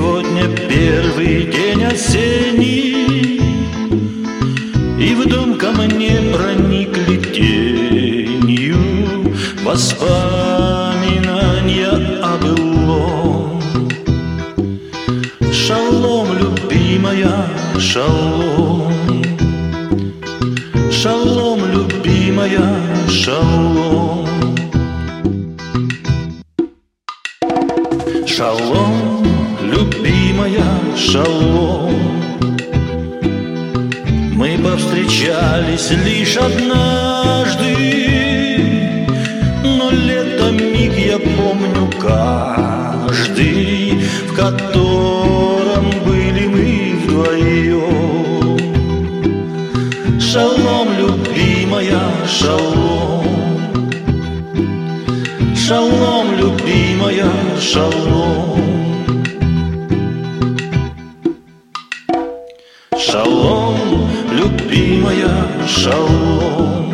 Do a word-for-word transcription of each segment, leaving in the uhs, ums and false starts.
Сегодня первый день осенний, и в дом ко мне проникли тенью воспоминания о былом. Шалом, любимая, шалом. Шалом, любимая, шалом. Шалом, любимая, шалом. Мы повстречались лишь однажды, но лето миг я помню каждый, в котором были мы вдвоем. Шалом, любимая, шалом. Шалом, любимая, шалом. Шалом, любимая, шалом.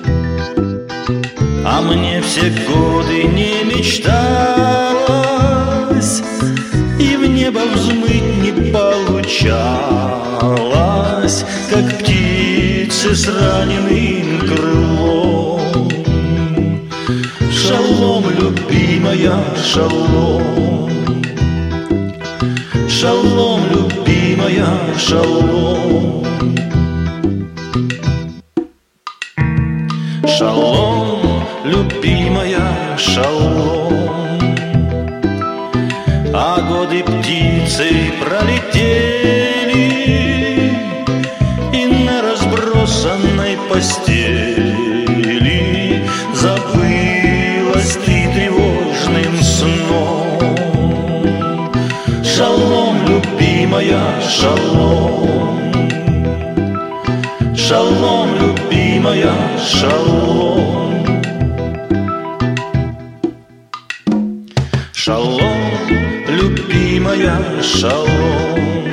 А мне все годы не мечталось, и в небо взмыть не получалось, как птицы с раненым крылом. Шалом, любимая, шалом. Шалом, любимая, шалом. Шалом, любимая, шалом. А годы птицы пролетели, и на разбросанной постели забылась ты тревожным сном. Шалом, любимая, шалом. Шалом, любимая, шалом. Шалом, любимая, шалом.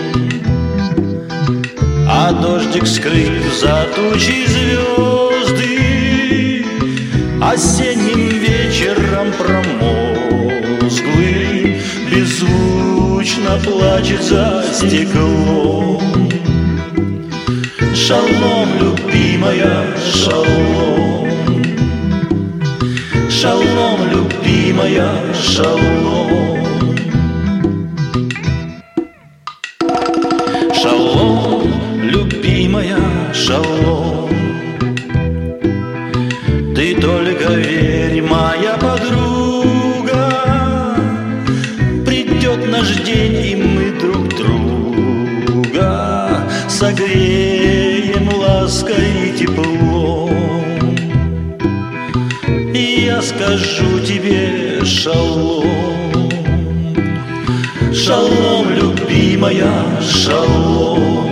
А дождик скрыт за тучей звезды, осенним вечером промозглый беззвучно плачет за стеклом. Шалом, любимая, шалом. Шалом, любимая, шалом. Шалом, любимая, шалом. Ты только верь, моя подруга, придет наш день, и мы друг друга согреем лаской и теплом. И я скажу тебе шалом. Шалом, любимая, шалом.